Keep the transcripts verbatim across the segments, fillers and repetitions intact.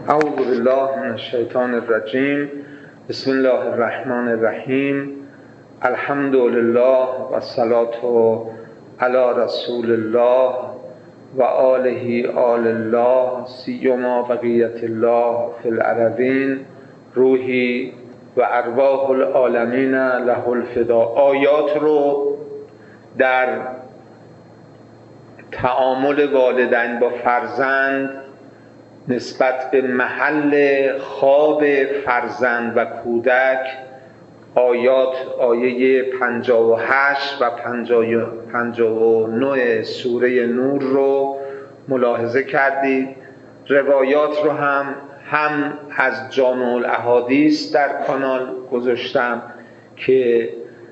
اعوذ بالله من الشیطان الرجیم. بسم الله الرحمن الرحیم. الحمد لله و الصلاة علی رسول الله و آله آل الله سیما بقیت الله فی الارضین روحی و ارواح العالمین له الفدا. آیات رو در تعامل والدین با فرزند نسبت به محل خواب فرزند و کودک، آیات آیه پنجاه و هشت و پنجاه و نه سوره نور رو ملاحظه کردید. روایات رو هم هم از جامع الاحادیث در کانال گذاشتم که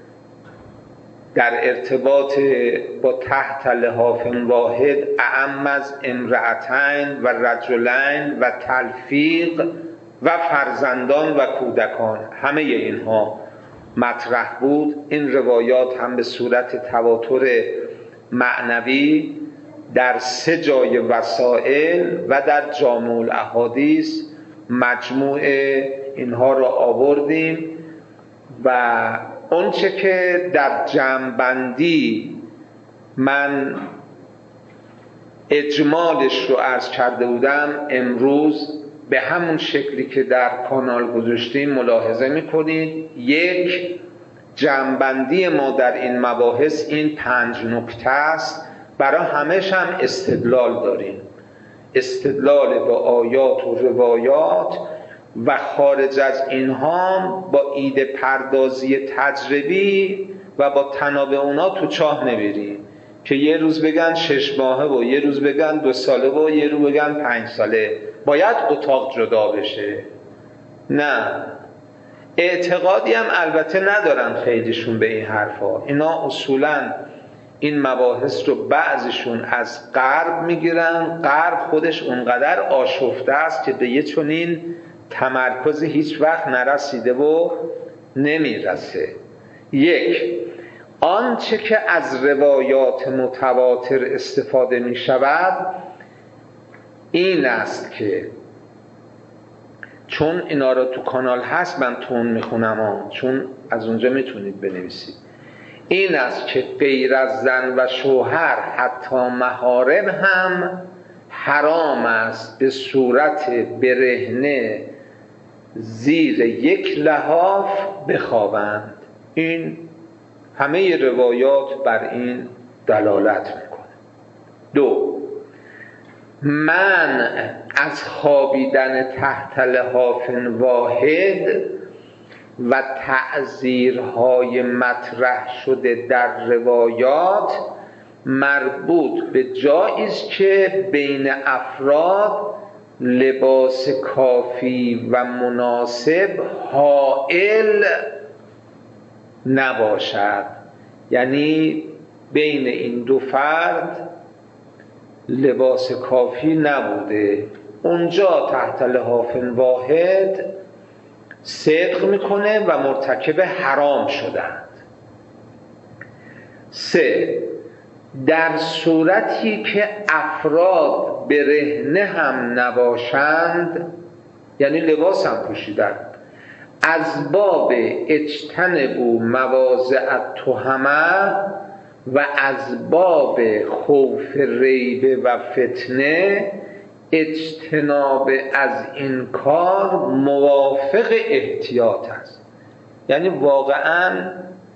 در ارتباط با تحت لحاف واحد اعم از امرأتین و رجلین و تلفیق و فرزندان و کودکان، همه اینها مطرح بود. این روایات هم به صورت تواتر معنوی در سه جای وسائل و در جامع الاحادیث مجموع اینها را آوردیم و اونچه که در جمع‌بندی من اجمالش رو عرض کرده بودم امروز به همون شکلی که در کانال گذاشتیم ملاحظه میکنید. یک، جمع‌بندی ما در این مباحث این پنج نکته است. برای همش هم استدلال داریم، استدلال با آیات و روایات و خارج از اینها با ایده پردازی تجربی و با تنابع اونا تو چاه نمیریم که یه روز بگن شش ماهه و یه روز بگن دو ساله و یه روز بگن پنج ساله باید اتاق جدا بشه. نه، اعتقادی هم البته ندارن خیلیشون به این حرفا. اینا اصولاً این مباحث رو بعضیشون از غرب میگیرن. غرب خودش اونقدر آشفته است که به یه چنین تمرکز هیچ وقت نرسیده و نمیرسه. یک، آنچه که از روایات متواتر استفاده می شود این است که چون اینا را تو کانال هست من تون میخونم چون از اونجا میتونید بنویسید. این است که غیر از زن و شوهر حتی محارم هم حرام است به صورت برهنه زیر یک لحاف بخوابند. این همه روایات بر این دلالت میکنه. دو، منع از خوابیدن تحت لحاف واحد و تعزیرهای مطرح شده در روایات مربوط به جایی است که بین افراد لباس کافی و مناسب حائل نباشد. یعنی بین این دو فرد لباس کافی نبوده، اونجا تحت لحاف واحد صدق میکنه و مرتکب حرام شدند. سه، در صورتی که افراد برهنه هم نباشند، یعنی لباس هم پوشیدند، از باب اجتنبوا مواضع التهمه و از باب خوف ریبه و فتنه اجتناب از این کار موافق احتیاط است. یعنی واقعا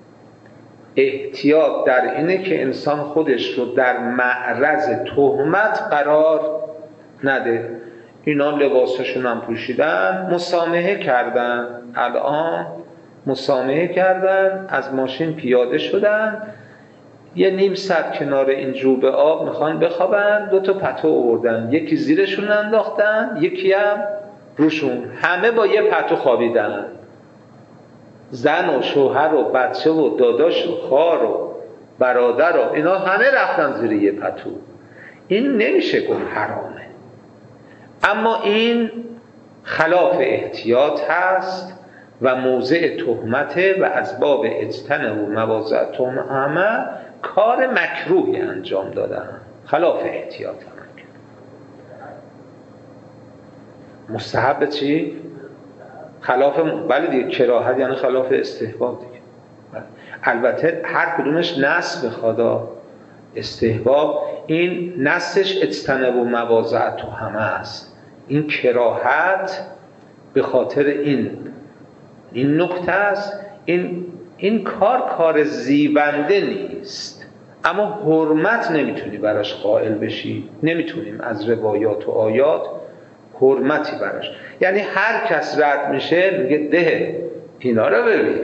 احتیاط در اینه که انسان خودش رو در معرض تهمت قرار نده. اینا لباسشون هم پوشیدن، مسامحه کردن، الان مسامحه کردن، از ماشین پیاده شدن، یه نیم ساعت کنار این جوب آب میخوان بخوابن، دو تا پتو آوردن، یکی زیرشون انداختن یکی هم روشون، همه با یه پتو خوابیدن. زن و شوهر و بچه و داداش و خواهر و برادر و اینا همه رفتن زیر یه پتو. این نمیشه گفت حرامه، اما این خلاف احتیاط هست و موضع تهمته و از باب اجتنب و مواضع تهمه کار مکروهی انجام دادن، خلاف احتیاط هم. مستحب چی؟ خلاف بله دیگه، کراهت یعنی خلاف استحباب دیگه. البته هر کدومش نص بخواد، استحباب این نصش اجتنب و مواضعت تو همه است، این کراهت به خاطر این این نکته است. این این کار کار زیبنده نیست، اما حرمت نمیتونی براش قائل بشی، نمیتونیم از روایات و آیات حرمتی براش. یعنی هر کس رد میشه میگه ده اینا رو ببین،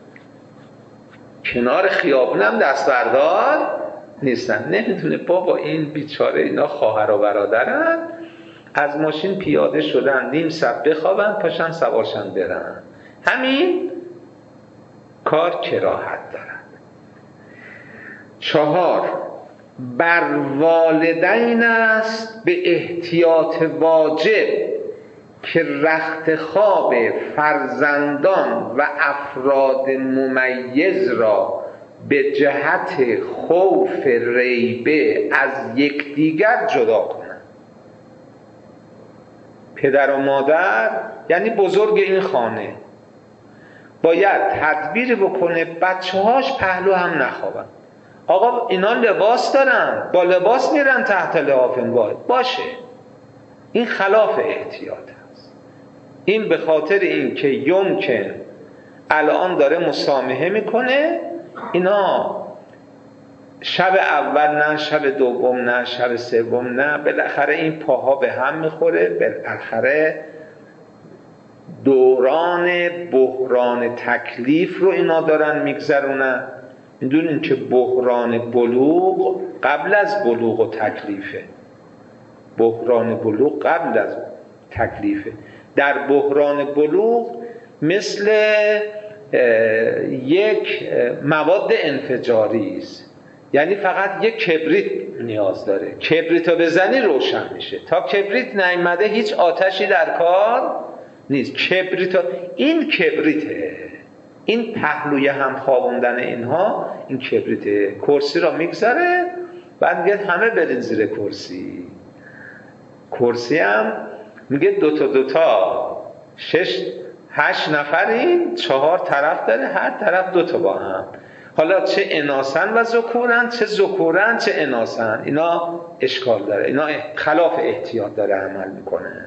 کنار خیابونم دست بردار نیستن. نمیتونه بابا این بیچاره اینا خواهر و برادرن، از ماشین پیاده شدن نیم ساعت بخوابن پاشن سوارشن برن، همین کار کراهت دارن. چهار، بر والدین است به احتیاط واجب که رخت خواب فرزندان و افراد ممیز را به جهت خوف ریبه از یکدیگر جدا کنند. پدر و مادر یعنی بزرگ این خانه باید تدبیر بکنه بچه هاش پهلو هم نخوابن. آقا اینا لباس دارن، با لباس میرن تحت لحاف باید باشه. این خلاف احتیاط است. این به خاطر این که یمکن الان داره مسامحه میکنه، اینا شب اول نه، شب دوم نه، شب سوم نه، بالاخره این پاها به هم میخوره، بالاخره دوران بحران تکلیف رو اینا دارن میگذرونن. میدونین که بحران بلوغ قبل از بلوغ و تکلیفه. بحران بلوغ قبل از تکلیفه. در بحران بلوغ مثل یک مواد انفجاری است، یعنی فقط یک کبریت نیاز داره، کبریت رو بزنی روشن میشه. تا کبریت نیامده هیچ آتشی در کار نیست. کبریت ها، این کبریته، این پهلوی هم خوابوندن اینها، این کبریته. کرسی را میگذاره بعد میگه همه برین زیر کرسی. کرسی هم میگه دوتا دوتا شش هشت نفرین، چهار طرف داره، هر طرف دوتا با هم. حالا چه اناسن و ذکورن، چه ذکورن چه اناسن، اینا اشکال داره، اینا خلاف احتیاط داره عمل میکنه.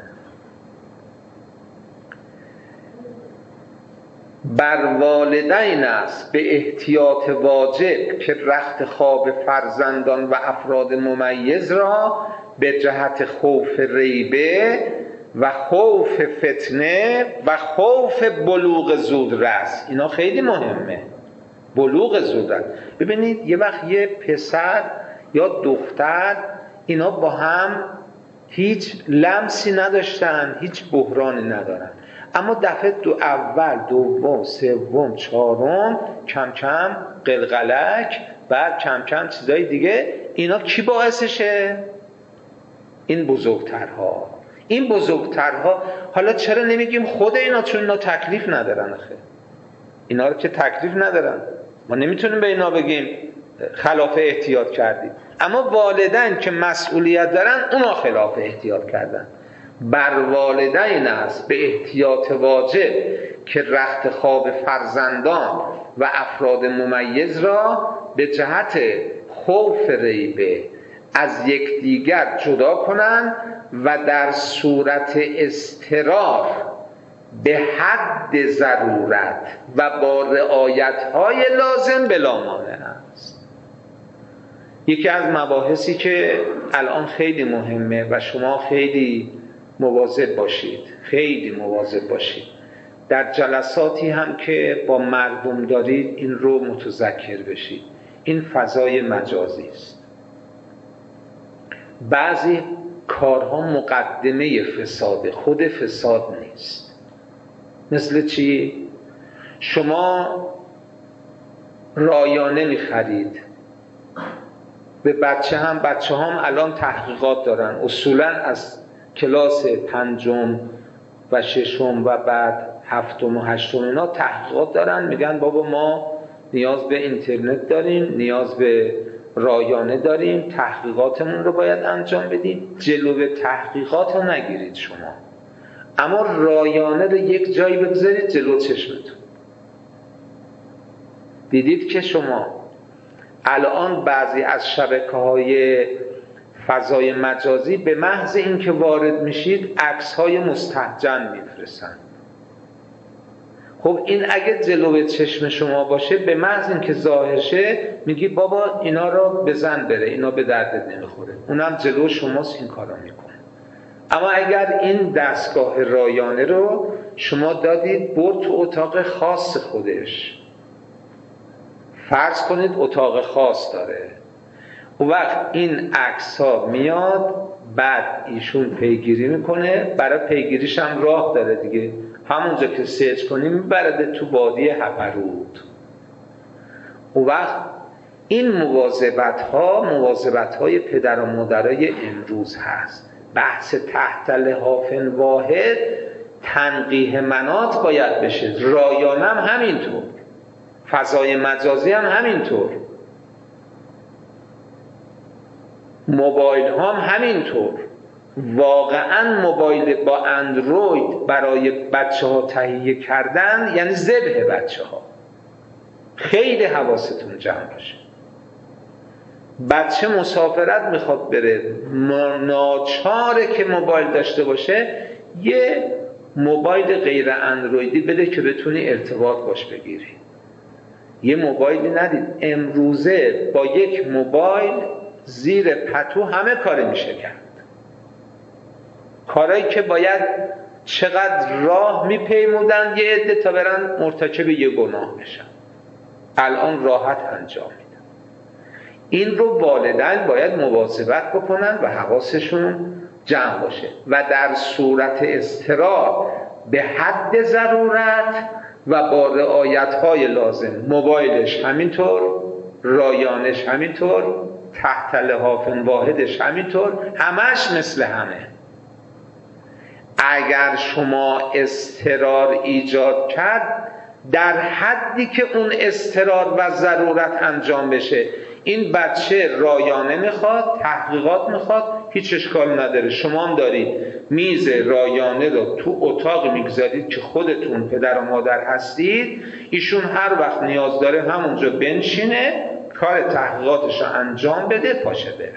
بر والدین است به احتیاط واجب که رخت خواب فرزندان و افراد ممیز را به جهت خوف ریبه و خوف فتنه و خوف بلوغ زودرس، اینا خیلی مهمه. بلوغ زودرس، ببینید یه وقت یه پسر یا دختر اینا با هم هیچ لمسی نداشتن، هیچ بحرانی ندارن، اما دفعه دو اول، دوم، سوم، چهارم کم کم قلقلک، بعد کم کم چیزای دیگه، اینا کی باعثشه؟ این بزرگترها. این بزرگترها. حالا چرا نمیگیم خود اینا؟ چون اینا تکلیف ندارن. آخه اینا رو که تکلیف ندارن، ما نمیتونیم به اینا بگیم خلاف احتیاط کردید. اما والدین که مسئولیت دارن اونا خلاف احتیاط کردن. بر والدین است به احتیاط واجب که رخت خواب فرزندان و افراد ممیز را به جهت خوف ریبه از یکدیگر جدا کنند و در صورت اضطرار به حد ضرورت و با رعایت‌های لازم بلا مانع است. یکی از مباحثی که الان خیلی مهمه و شما خیلی مواظب باشید، خیلی مواظب باشید، در جلساتی هم که با مردم دارید این رو متذکر بشید. این فضای مجازی است. بعضی کارها مقدمه فساده، خود فساد نیست. مثل چی؟ شما رایانه می‌خرید، به بچه هم بچه هم الان تحقیقات دارن، اصولاً از کلاس پنجم و ششم و بعد هفتم و هشتم اینا تحقیقات دارن، میگن بابا ما نیاز به اینترنت داریم، نیاز به رایانه داریم، تحقیقاتمون رو باید انجام بدیم. جلو تحقیقات رو نگیرید شما، اما رایانه رو یک جایی بگذارید جلو چشمتون. دیدید که شما الان بعضی از شبکه‌های فضای مجازی به محض اینکه وارد میشید عکس‌های مستهجن میفرستن. خب این اگه جلوی چشم شما باشه، به محض اینکه ظاهر شه میگی بابا اینا رو بزن بره، اینا به دردت نمیخوره، اونم جلو شماست این کارا میکنه. اما اگر این دستگاه رایانه رو شما دادید برد تو اتاق خاص خودش، فرض کنید اتاق خاص داره، اون وقت این عکس ها میاد، بعد ایشون پیگیری میکنه، برای پیگیریش هم راه داره دیگه، همونجا که سرچ کنیم میبرده تو وادی هپرود. اون وقت این مواظبت ها مواظبت های پدر و مادرای امروز هست. بحث تحت لحاف واحد تنقیح مناط باید بشه، رایانه هم همینطور، فضای مجازی هم همینطور، موبایل هم همینطور. واقعا موبایل با اندروید برای بچه ها تهیه کردن یعنی ذبح بچه ها. خیلی حواستون جمع باشه. بچه مسافرت میخواد بره، ناچاره که موبایل داشته باشه، یه موبایل غیر اندرویدی بده که بتونی ارتباط باش بگیری. یه موبایلی ندید. امروزه با یک موبایل زیر پتو همه کار میشه کرد. کارهایی که باید چقدر راه میپیمودن یه عده تا برن مرتکب یه گناه بشن، الان راحت انجام میدن. این رو والدین باید مواظبت بکنن و حواسشون جمع باشه و در صورت اضطرار به حد ضرورت و با رعایت‌های لازم، موبایلش همینطور، رایانش همینطور، تحت لحاف واحدش همینطور، همش مثل همه. اگر شما اضطرار ایجاد کرد، در حدی که اون اضطرار و ضرورت انجام بشه، این بچه رایانه میخواد، تحقیقات میخواد، هیچ اشکال نداره. شما هم دارید میز رایانه رو تو اتاق میگذارید که خودتون پدر و مادر هستید، ایشون هر وقت نیاز داره همونجا بنشینه، کار تحقیقاتش رو انجام بده، پاشه بره.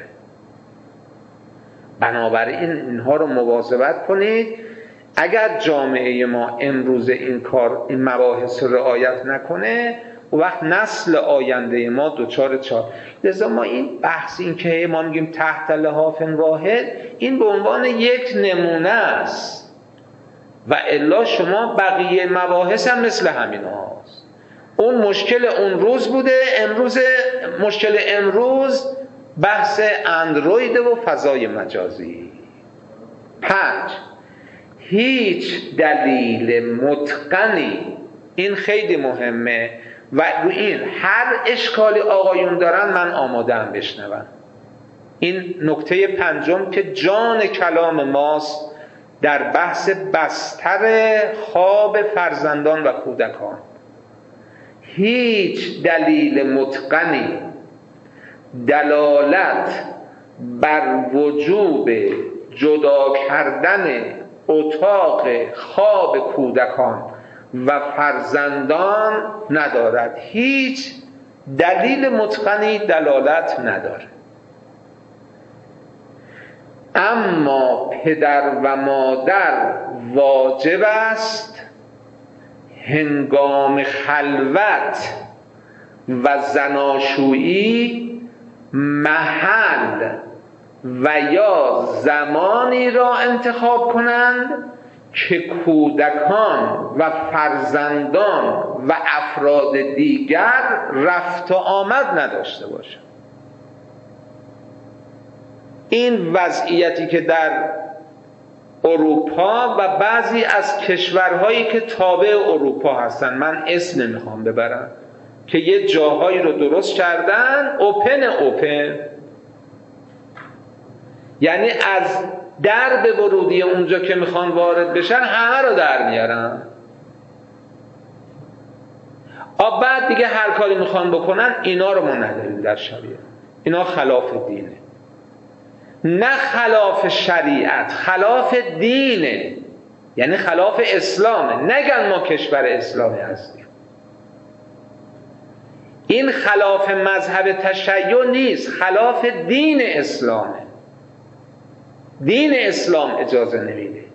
بنابراین اینها رو مواظبت کنید. اگر جامعه ما امروز این کار این مباحث رو رعایت نکنه، و وقت نسل آینده ما دوچار چار. لذا ما این بحث این که ما میگیم تحت لحاف واحد، این به عنوان یک نمونه است و الا شما بقیه مباحث هم مثل همین هاست. اون مشکل اون روز بوده، امروز مشکل امروز بحث اندروید و فضای مجازی. پنج، هیچ دلیل متقنی، این خیلی مهمه و رو این هر اشکالی آقایون دارن من آماده‌ام بشنوم. این نکته پنجم که جان کلام ماست در بحث بستر خواب فرزندان و کودکان. هیچ دلیل متقنی دلالت بر وجوب جدا کردن اتاق خواب کودکان و فرزندان ندارد. هیچ دلیل متقنی دلالت نداره. اما پدر و مادر واجب است هنگام خلوت و زناشویی محل و یا زمانی را انتخاب کنند که کودکان و فرزندان و افراد دیگر رفت و آمد نداشته باشند. این وضعیتی که در اروپا و بعضی از کشورهایی که تابع اروپا هستن، من اسم نمیخوام ببرم، که یه جاهایی رو درست کردن اوپن اوپن، یعنی از درب ورودی اونجا که میخوان وارد بشن همه رو در میارن. آب بعد دیگه هر کاری میخوان بکنن، اینا رو ما نداریم در شریعت. اینا خلاف دینه، نه خلاف شریعت، خلاف دینه. یعنی خلاف اسلامه. نگن ما کشور اسلامی هستیم. این خلاف مذهب تشیع نیست، خلاف دین اسلامه. دین اسلام اجازه نمیده.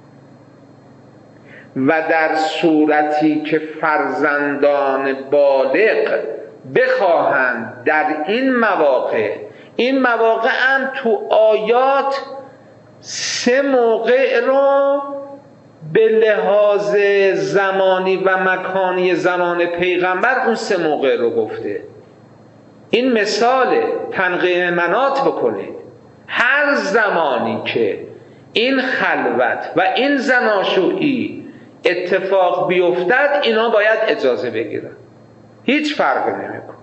و در صورتی که فرزندان بالغ بخواهند در این مواقع، این مواقع هم تو آیات سه موقع رو به لحاظ زمانی و مکانی زمان پیغمبر اون سه موقع رو گفته. این مثال تنقیح منات بکنید. هر زمانی که این خلوت و این زناشویی اتفاق بیفتد اینا باید اجازه بگیرن، هیچ فرقی نمیکنه.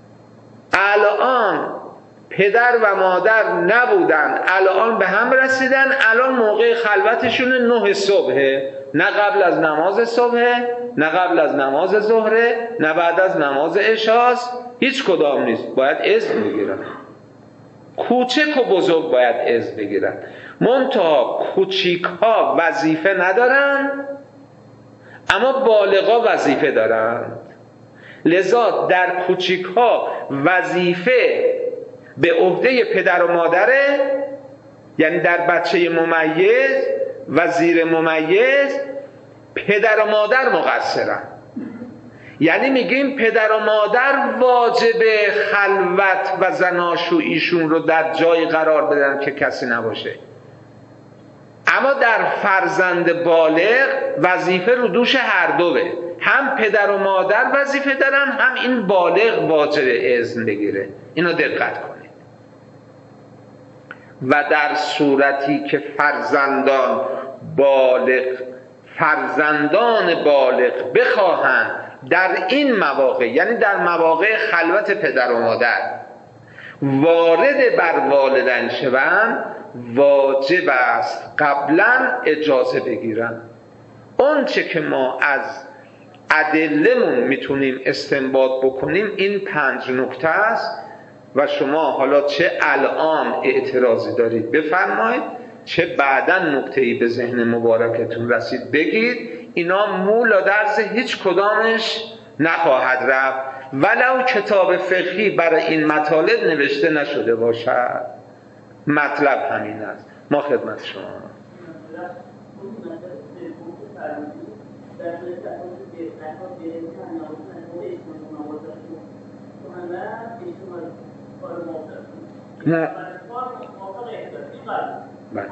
الان پدر و مادر نبودن، الان به هم رسیدن، الان موقع خلوتشون نه صبحه، نه قبل از نماز صبحه، نه قبل از نماز ظهره، نه بعد از نماز عشاست، هیچ کدام نیست. باید اذن بگیرن. کوچک و بزرگ باید اذن بگیرن. منتها کوچیک ها وظیفه ندارن، اما بالغا وظیفه دارن. لذا در کوچیک ها وظیفه به عهده پدر و مادره، یعنی در بچه ممیز و زیر ممیز پدر و مادر مقصرن. یعنی میگیم پدر و مادر واجب خلوت و زناشوییشون رو در جای قرار بدن که کسی نباشه. اما در فرزند بالغ وظیفه رو دوش هر دوه، هم پدر و مادر وظیفه دارن، هم این بالغ واجب اذن بگیره. اینو دقت کنید. و در صورتی که فرزندان بالغ فرزندان بالغ بخواهند در این مواقع، یعنی در مواقع خلوت پدر و مادر، وارد بر والدین شوند، واجب است قبلا اجازه بگیرن. اون چه که ما از ادله‌مون میتونیم استنباط بکنیم این پنج نکته است و شما حالا چه الان اعتراضی دارید بفرمایید، چه بعداً نکته‌ای به ذهن مبارکتون رسید بگید. اینا مولا درس هیچ کدامش نخواهد رفت، ولو کتاب فقهی برای این مطالب نوشته نشده باشد. مطلب همین است. ما خدمت شما. نه بله.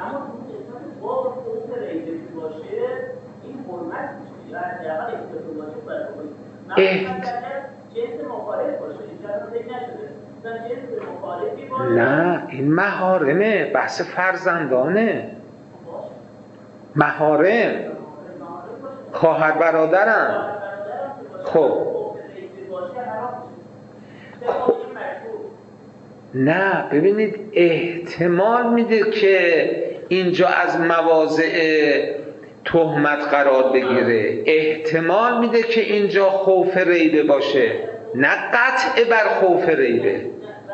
نه این محارمه، بحث فرزندانه، محارم خواهر برادرم. خب نه ببینید، احتمال میده که اینجا از مواضع تهمت قرار بگیره، احتمال میده که اینجا خوف ریبه باشه، نه قطع بر خوف ریبه.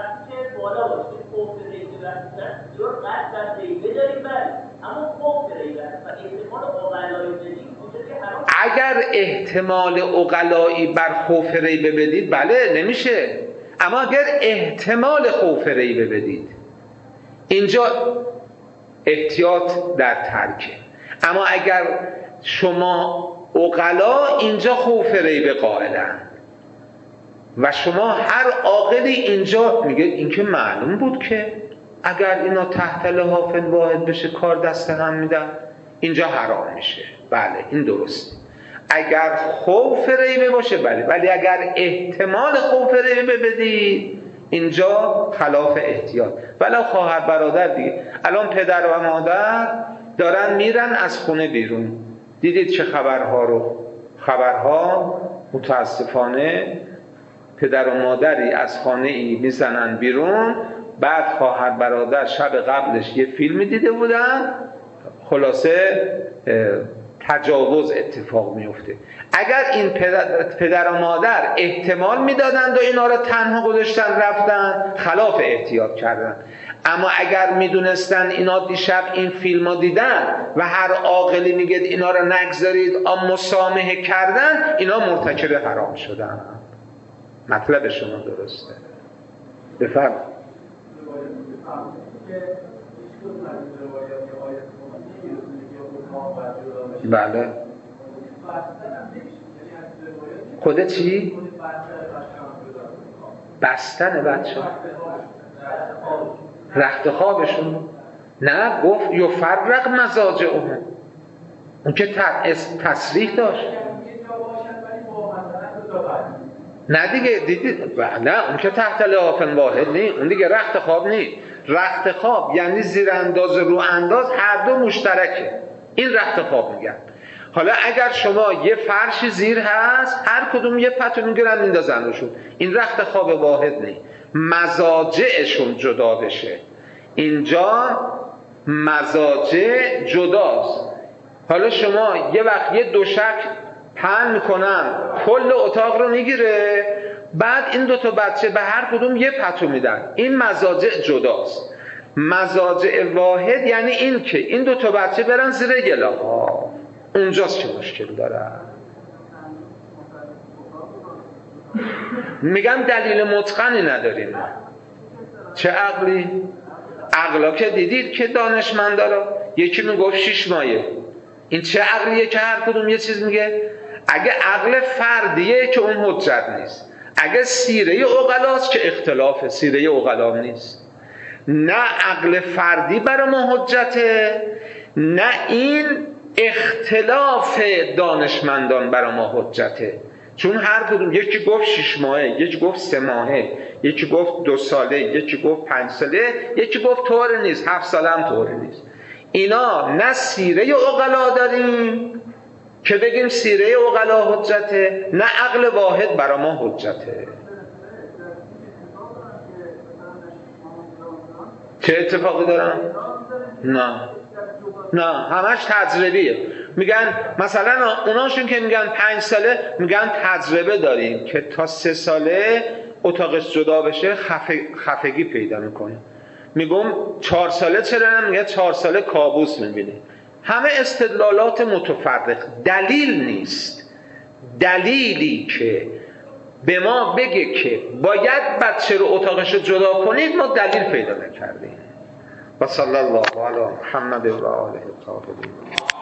اگر احتمال عقلایی بر خوف ریبه بدید بله نمیشه، اما اگر احتمال خوف ریبه بدید اینجا احتیاط در ترکه. اما اگر شما عقلا اینجا خوف ریبه قائلن و شما هر عاقلی اینجا میگه این که معلوم بود که اگر اینا تحت لحاف واحد بشه کار دست هم میدن، اینجا حرام میشه. بله این درسته اگر خوف ریبه باشه بله، ولی اگر احتمال خوف ریبه بدید اینجا خلاف احتیاط. ولو خواهر برادر دیگه، الان پدر و مادر دارن میرن از خونه بیرون، دیدید چه خبرها رو؟ خبرها متاسفانه پدر و مادری از خانه ای میزنن بیرون، بعد خواهر برادر شب قبلش یه فیلمی دیده بودن، خلاصه تجاوز اتفاق میفته. اگر این پدر, پدر و مادر احتمال میدادند و اینا رو تنها گذاشتن رفتن، خلاف احتیاط کردن. اما اگر میدونستن اینا دیشب این فیلم ها دیدن و هر عاقلی میگه اینا رو نگذارید آن مسامحه کردن، اینا مرتکب حرام شدن. مطلب شما درسته. بفرمایید. بله. خود چی؟ بستن بچه رخت خوابشون. نه گفت یفرق مضاجعهم، اون که تصریح داشت. نه دیگه دیدید؟ نه اون که تحت لحاف واحد نی، اون دیگه رخت خواب نی. رخت خواب یعنی زیر انداز رو انداز هر دو مشترکه، این رخت خواب میگن. حالا اگر شما یه فرش زیر هست، هر کدوم یه پتو میگیرن میندازن روشون، این رخت خواب واحد نی. مزاجعشون جدا بشه. اینجا مزاجع جداست. حالا شما یه وقت یه دوشک پهن میکنن کل اتاق رو میگیره، بعد این دوتا بچه به هر کدوم یه پتو میدن، این مزاجع جداست. مزاجع واحد یعنی این که این دوتا بچه برن زیر گلاف، اونجاست که مشکل داره. میگم دلیل متقنی نداریم. چه عقلی؟ عقلا که دیدید که دانشمند داره، یکی میگفت شش مایه. این چه عقلیه که هر کدوم یه چیز میگه؟ اگه عقل فردیه که اون حجت نیست، اگه سیره عقلاست که اختلاف سیره عقلا نیست. نه عقل فردی برای ما حجته، نه این اختلاف دانشمندان برای ما حجته. چون هر کدوم، یکی گفت شش ماهه، یکی گفت سه ماهه، یکی گفت دو ساله، یکی گفت پنج ساله، یکی گفت طور نیست، هفت ساله هم طور نیست. اینا نه سیره عقلا داریم که بگیم سیره عقلا حجته، نه عقل واحد برای ما حجته. چه اتفاقی دارن؟ نه نه همش تجربیه. میگن مثلا اوناشون که میگن پنج ساله میگن تجربه داریم که تا سه ساله اتاقش جدا بشه خفه، خفگی پیدا میکنه. میگم چهار ساله چرا نه؟ میگه چهار ساله کابوس میبینه. همه استدلالات متفرق، دلیل نیست. دلیلی که به ما بگه که باید بچه رو اتاقش رو جدا کنید ما دلیل پیدا نکردیم. و صلی الله علی محمد و آله الطاهرین.